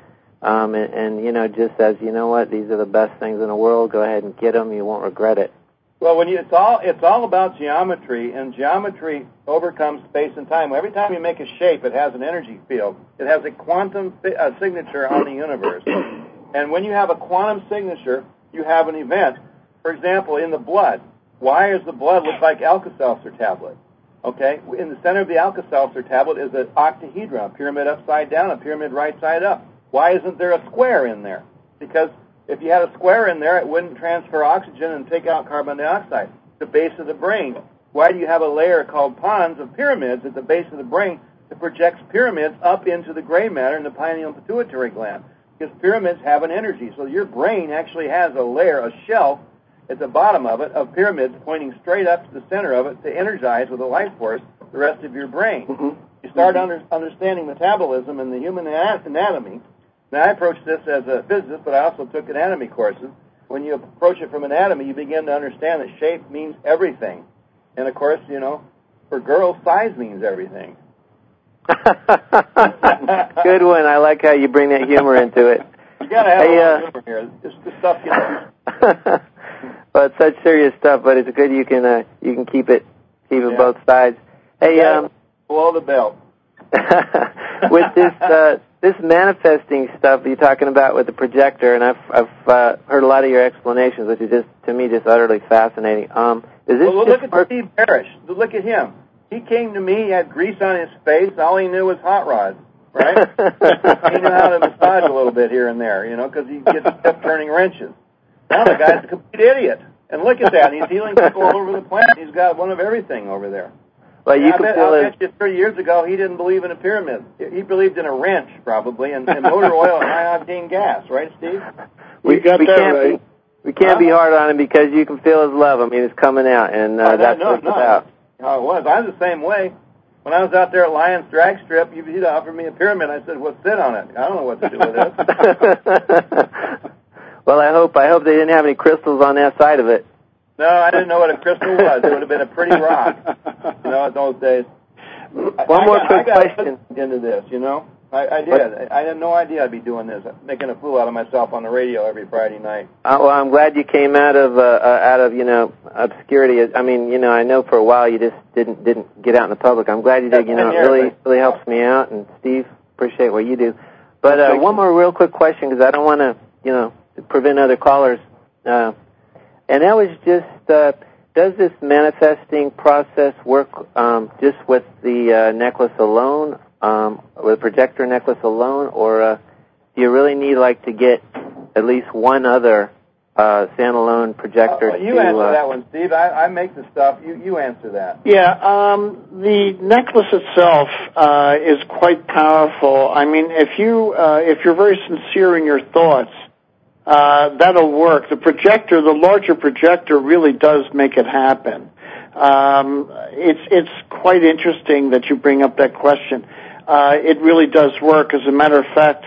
D: and just says, you know what, these are the best things in the world. Go ahead and get them. You won't regret it.
A: Well, it's all about geometry, and geometry overcomes space and time. Every time you make a shape, it has an energy field. It has a quantum signature on the universe. And when you have a quantum signature, you have an event. For example, in the blood, why does the blood look like Alka-Seltzer tablet? Okay, in the center of the Alka-Seltzer tablet is an octahedron, a pyramid upside down, a pyramid right side up. Why isn't there a square in there? Because if you had a square in there, it wouldn't transfer oxygen and take out carbon dioxide. The base of the brain. Why do you have a layer called pons of pyramids at the base of the brain that projects pyramids up into the gray matter in the pineal and pituitary gland? Because pyramids have an energy. So your brain actually has a layer, a shelf, at the bottom of it, of pyramids pointing straight up to the center of it to energize with a life force the rest of your brain. Mm-hmm. You start understanding metabolism and the human anatomy. Now, I approach this as a physicist, but I also took anatomy courses. When you approach it from anatomy, you begin to understand that shape means everything. And, of course, for girls, size means everything.
D: Good one. I like how you bring that humor into it.
A: You gotta have a little humor here. This stuff gets...
D: Well, it's such serious stuff, but it's good you can keep it both sides. Hey,
A: below the belt.
D: With this manifesting stuff you're talking about with the projector, and I've heard a lot of your explanations, which is just to me just utterly fascinating.
A: Look at Steve Parrish. Look at him. He came to me. He had grease on his face. All he knew was hot rods. Right? He knew how to massage a little bit here and there, because he kept turning wrenches. Now the guy's a complete idiot. And look at that. He's healing people all over the planet. He's got one of everything over there.
D: Well,
A: I bet you 30 years ago he didn't believe in a pyramid. He believed in a wrench, probably, and motor oil and high-octane gas. Right, Steve?
B: We can't
D: be hard on him because you can feel his love. I mean, it's coming out, and that's what it's about.
A: How it was. I was the same way. When I was out there at Lions Drag Strip, he'd offered me a pyramid. I said, "Well, sit on it. I don't know what to do with it."
D: Well, I hope they didn't have any crystals on that side of it.
A: No, I didn't know what a crystal was. It would have been a pretty rock, in those days.
D: One more quick question.
A: Into this, I did. I had no idea I'd be doing this, making a fool out of myself on the radio every Friday night.
D: Well, I'm glad you came out of obscurity. I mean, I know for a while you just didn't get out in the public. I'm glad you did. It really helps me out. And Steve, appreciate what you do. But one more real quick question, because I don't want to, prevent other callers. And that was just, does this manifesting process work just with the necklace alone? With a projector necklace alone, or do you really need to get at least one other standalone projector?
A: You answer that one, Steve. I make the stuff. You answer that.
B: Yeah, the necklace itself is quite powerful. I mean, if you're very sincere in your thoughts, that'll work. The larger projector really does make it happen. It's quite interesting that you bring up that question. It really does work. As a matter of fact,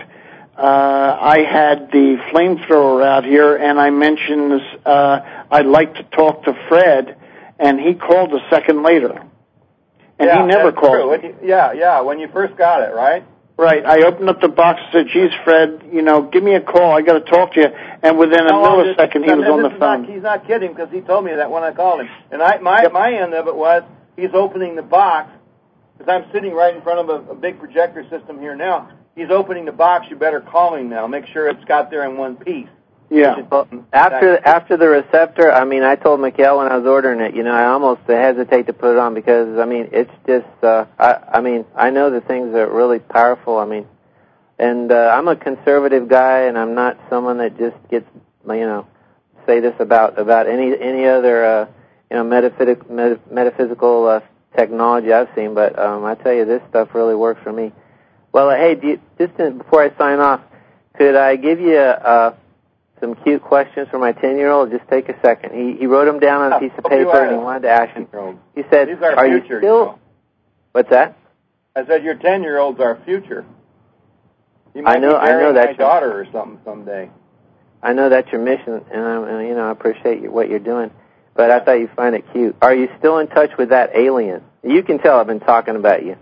B: I had the flamethrower out here, and I mentioned I'd like to talk to Fred, and he called a second later. And he never called me.
A: Yeah, when you first got it, right?
B: Right. I opened up the box and said, geez, Fred, give me a call. I got to talk to you. And within a millisecond, he was on the phone.
A: He's not kidding, because he told me that when I called him. And my end of it was he's opening the box, because I'm sitting right in front of a big projector system here now. He's opening the box. You better call him now. Make sure it's got there in one piece.
B: Yeah.
D: Well, after the receptor, I mean, I told Mikhail when I was ordering it, I almost hesitate to put it on because, I mean, it's just, I know the things are really powerful. I mean, and I'm a conservative guy, and I'm not someone that just gets, say this about any other, metaphysical technology I've seen. But I tell you, this stuff really works for me. Well, hey, before I sign off, could I give you some cute questions for my 10-year-old? Just take a second. He wrote them down on a piece of paper, and he wanted to ask you. He said,
A: "These are
D: are
A: future,
D: you still..." What's that?
A: I said, your 10-year-old's our future. You might be marrying my daughter or something someday.
D: I know that's your mission, and I appreciate what you're doing. But I thought you'd find it cute. Are you still in touch with that alien? You can tell I've been talking about you.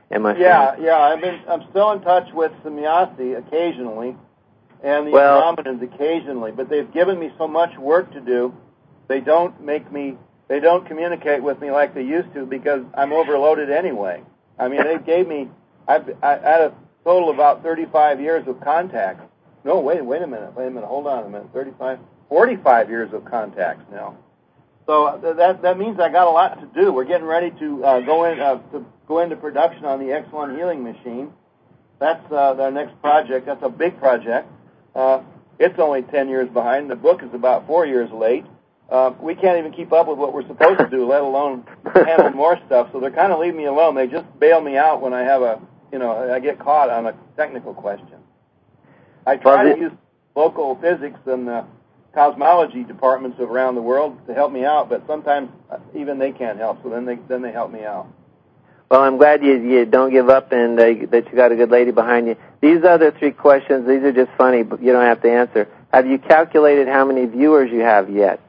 A: I'm still in touch with Semyasi occasionally, and the Andromedans occasionally, but they've given me so much work to do, they don't communicate with me like they used to because I'm overloaded anyway. I mean, they gave me, I had a total of about 35 years of contacts. No, wait a minute, hold on a minute, 45 years of contacts now. So that means I got a lot to do. We're getting ready to go into production on the X1 healing machine. That's our next project. That's a big project. It's only 10 years behind. The book is about 4 years late. We can't even keep up with what we're supposed to do, let alone handle more stuff. So they're kind of leaving me alone. They just bail me out when I have I get caught on a technical question. I try to use local physics and cosmology departments around the world to help me out, but sometimes even they can't help. So then they help me out.
D: Well, I'm glad you don't give up and that you got a good lady behind you. These other 3 questions, these are just funny, but you don't have to answer. Have you calculated how many viewers you have yet?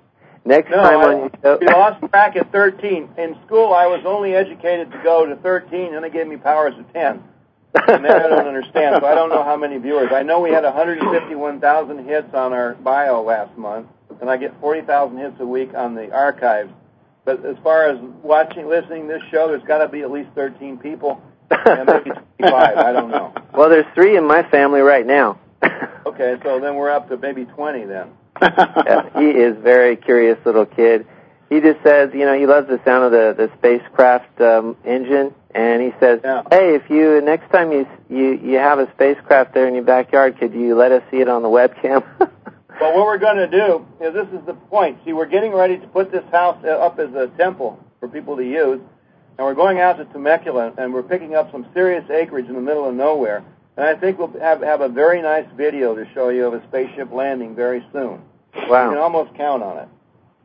D: Next
A: No,
D: time on your show.
A: we lost track at 13. In school, I was only educated to go to 13, and they gave me powers of 10. And then I don't understand, so I don't know how many viewers. I know we had 151,000 hits on our bio last month, and I get 40,000 hits a week on the archives. But as far as listening to this show, there's got to be at least 13 people, and maybe 25. I don't know.
D: Well, there's 3 in my family right now.
A: Okay, so then we're up to maybe 20 then.
D: Yeah, he is a very curious little kid. He just says, he loves the sound of the spacecraft engine, and he says, hey, if you next time you have a spacecraft there in your backyard, could you let us see it on the webcam?
A: Well, what we're going to do is this is the point. See, we're getting ready to put this house up as a temple for people to use, and we're going out to Temecula, and we're picking up some serious acreage in the middle of nowhere. And I think we'll have a very nice video to show you of a spaceship landing very soon.
D: Wow.
A: You can almost count on it.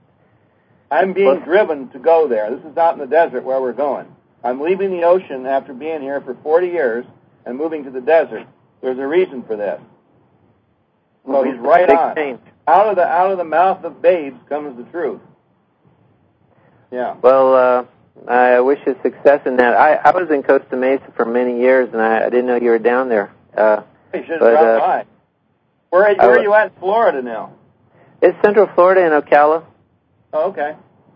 A: I'm being driven to go there. This is out in the desert where we're going. I'm leaving the ocean after being here for 40 years and moving to the desert. There's a reason for this. So he's right on.
D: Change.
A: Out of the mouth of babes comes the truth. Yeah.
D: Well, I wish you success in that. I was in Costa Mesa for many years, and I didn't know you were down there.
A: You should have dropped by. Where are you at in Florida now?
D: It's Central Florida in Ocala.
A: Oh, okay.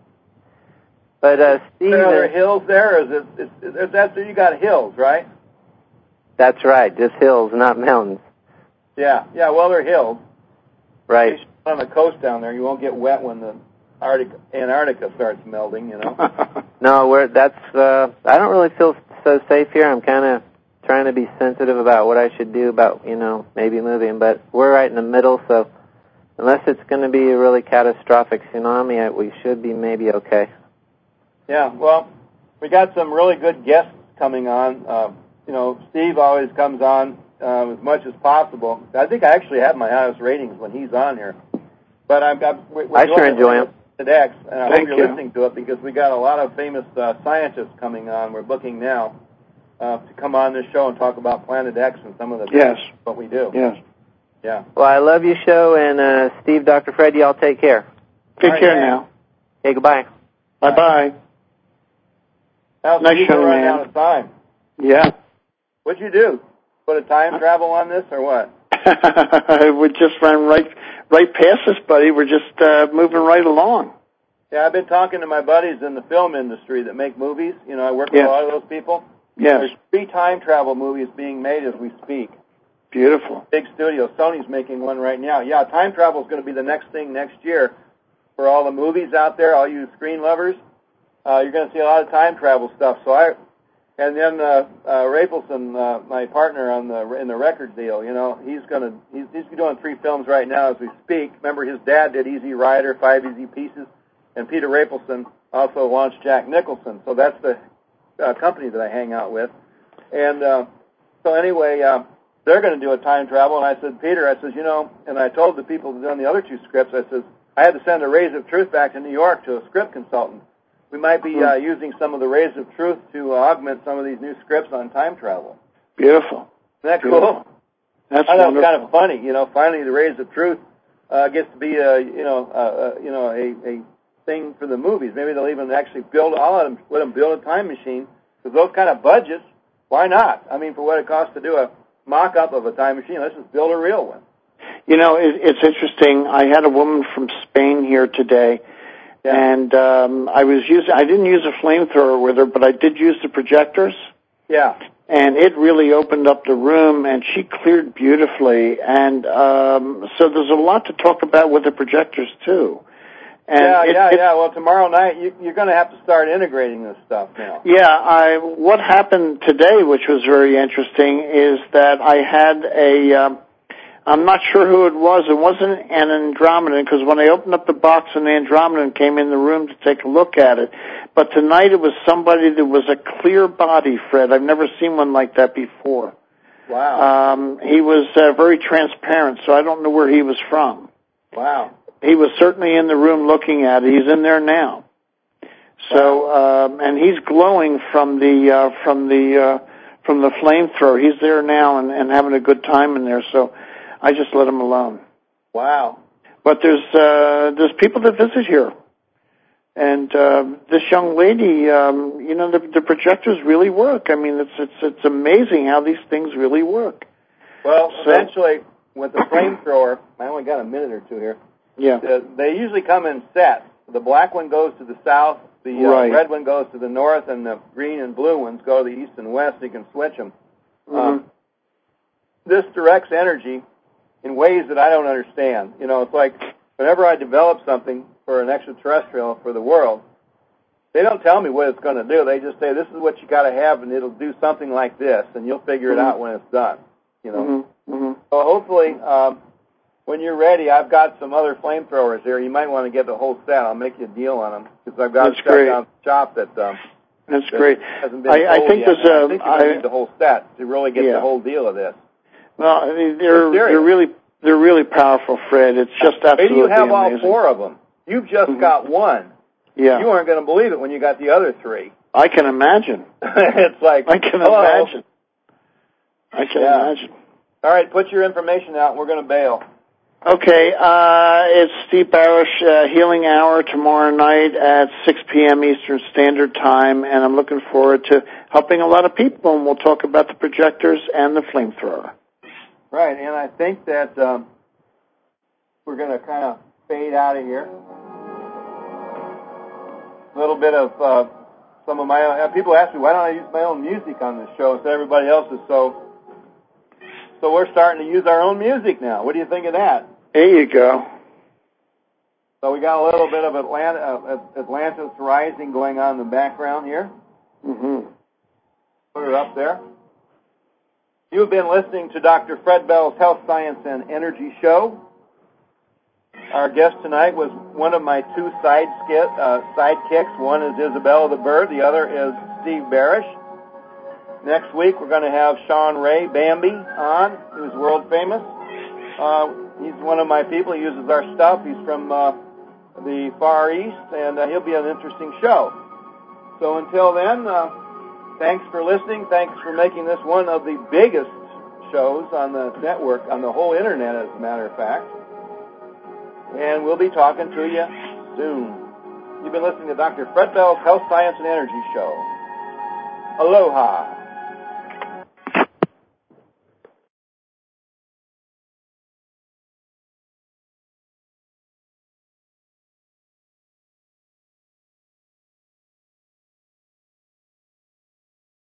D: But Steve,
A: Are there hills there? You got hills, right?
D: That's right, just hills, not mountains.
A: Yeah. Well, they're hills.
D: Right.
A: On the coast down there, you won't get wet when the Antarctica starts melting.
D: No, I don't really feel so safe here. I'm kind of trying to be sensitive about what I should do about maybe moving, but we're right in the middle, so unless it's going to be a really catastrophic tsunami, we should be maybe okay.
A: Yeah, well, we got some really good guests coming on. Steve always comes on as much as possible. I think I actually have my highest ratings when he's on here. But I
D: sure enjoy him.
A: TEDx, and I hope you're
B: you.
A: listening to it because we got a lot of famous scientists coming on. We're booking now to come on this show and talk about Planet X and some of the what we do.
B: Yes.
A: Yeah.
D: Well, I love your show, and Steve, Dr. Fred, y'all take care.
B: Take care now.
D: Okay, goodbye.
B: Bye-bye.
A: Nice show, man. Out of time.
B: Yeah.
A: What'd you do? Put a time travel on this or what?
B: We just ran right past us, buddy. We're just moving right along.
A: Yeah, I've been talking to my buddies in the film industry that make movies. I work with a lot of those people.
B: Yes.
A: There's 3 time travel movies being made as we speak.
B: Beautiful.
A: Big studio. Sony's making one right now. Yeah, time travel is going to be the next thing next year for all the movies out there, all you screen lovers. You're going to see a lot of time travel stuff. And then Rapelson, my partner in the record deal, he's doing 3 films right now as we speak. Remember, his dad did Easy Rider, 5 Easy Pieces, and Peter Rapelson also launched Jack Nicholson. So that's the company that I hang out with. And so anyway, they're going to do a time travel. And I said, Peter, and I told the people who've done the other 2 scripts, I said, I had to send the Rays of Truth back to New York to a script consultant. We might be using some of the Rays of Truth to augment some of these new scripts on time travel.
B: Beautiful.
A: Isn't that cool?
B: That's
A: I thought it was
B: wonderful.
A: kind of funny. Finally the Rays of Truth gets to be a thing for the movies. Maybe they'll even actually let them build a time machine. Because those kind of budgets, why not? I mean, for what it costs to do a mock-up of a time machine, let's just build a real one.
B: It's interesting. I had a woman from Spain here today. Yeah. And I didn't use a flamethrower with her, but I did use the projectors.
A: Yeah.
B: And it really opened up the room, and she cleared beautifully. And so there's a lot to talk about with the projectors, too. And
A: yeah. Well, tomorrow night, you're going to have to start integrating this stuff now.
B: Yeah. What happened today, which was very interesting, is that I had I'm not sure who it was. It wasn't an Andromedan, because when I opened up the box, an Andromedan came in the room to take a look at it. But tonight it was somebody that was a clear body, Fred. I've never seen one like that before.
A: Wow.
B: He was very transparent, so I don't know where he was from.
A: Wow.
B: He was certainly in the room looking at it. He's in there now. So, and he's glowing from the flamethrower. He's there now and having a good time in there. So I just let him alone.
A: Wow.
B: But there's people that visit here. And this young lady, the projectors really work. I mean, it's amazing how these things really work.
A: Well, eventually, with the flamethrower, I only got a minute or two here.
B: Yeah.
A: They usually come in sets. The black one goes to the south, the red one goes to the north, and the green and blue ones go to the east and west. You can switch them.
B: Mm-hmm.
A: This directs energy in ways that I don't understand. It's like whenever I develop something for an extraterrestrial for the world, they don't tell me what it's going to do. They just say, this is what you got to have, and it'll do something like this, and you'll figure it out when it's done. So hopefully, when you're ready, I've got some other flamethrowers here. You might want to get the whole set. I'll make you a deal on them because I've got stuff down the shop that
B: that's great.
A: Hasn't been
B: I think
A: yet.
B: there's
A: I think you need the whole set to really get the whole deal of this.
B: Well, I mean, they're really powerful, Fred. It's just absolutely amazing.
A: Maybe you have all four of them. You've just got one.
B: Yeah.
A: You aren't going to believe it when you got the other three.
B: I can imagine.
A: It's like,
B: I can imagine. I can imagine.
A: All right, put your information out, and we're going to bail.
B: Okay, it's Steve Barish, Healing Hour tomorrow night at 6 p.m. Eastern Standard Time, and I'm looking forward to helping a lot of people, and we'll talk about the projectors and the flamethrower.
A: Right, and I think that we're going to kind of fade out of here. A little bit of some of my own. People ask me, why don't I use my own music on this show instead of everybody else's? So we're starting to use our own music now. What do you think of that?
B: There you go.
A: So we got a little bit of Atlantis Rising going on in the background here.
B: Mm-hmm.
A: Put it up there. You've been listening to Dr. Fred Bell's Health, Science, and Energy Show. Our guest tonight was one of my two sidekicks. One is Isabella the Bird. The other is Steve Barish. Next week, we're going to have Sean Ray Bambi on, who's world famous. He's one of my people. He uses our stuff. He's from the Far East, and he'll be an interesting show. So until then, thanks for listening. Thanks for making this one of the biggest shows on the network, on the whole Internet, as a matter of fact. And we'll be talking to you soon. You've been listening to Dr. Fred Bell's Health, Science, and Energy Show. Aloha.